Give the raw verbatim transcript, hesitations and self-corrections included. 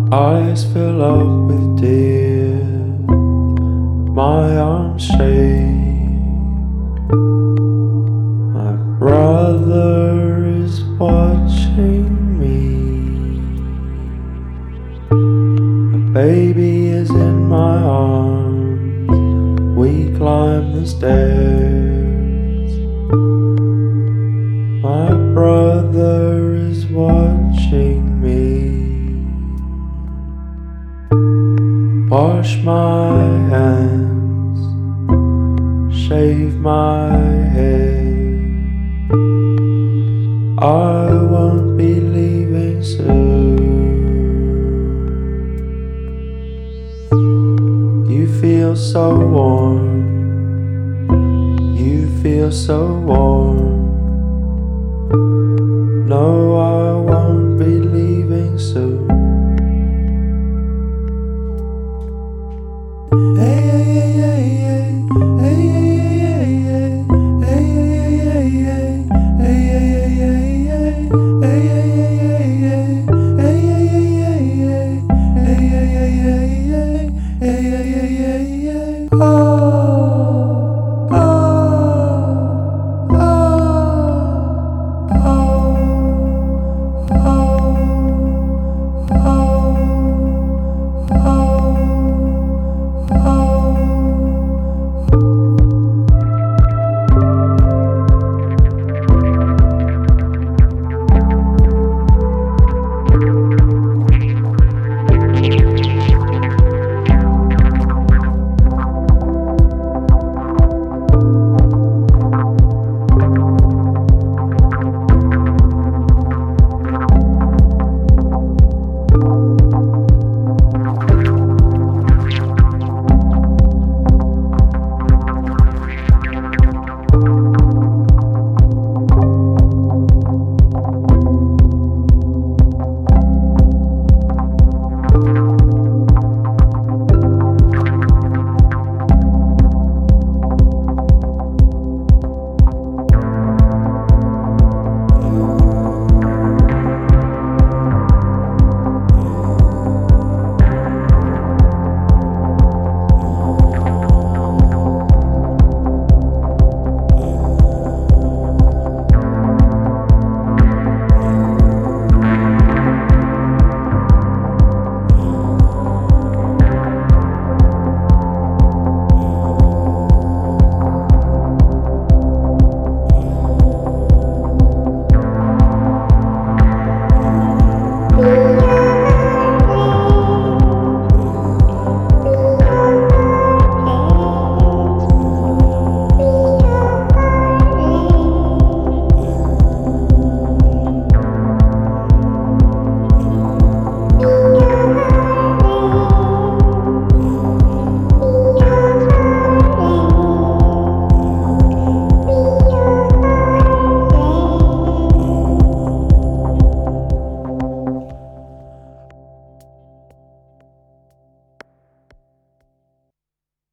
Eyes fill up with tears, my arms shake. My brother is watching me. A baby is in my arms. We climb the stairs. My brother is watching me. Wash my hands, shave my head. I won't be leaving soon. You feel so warm, you feel so warm.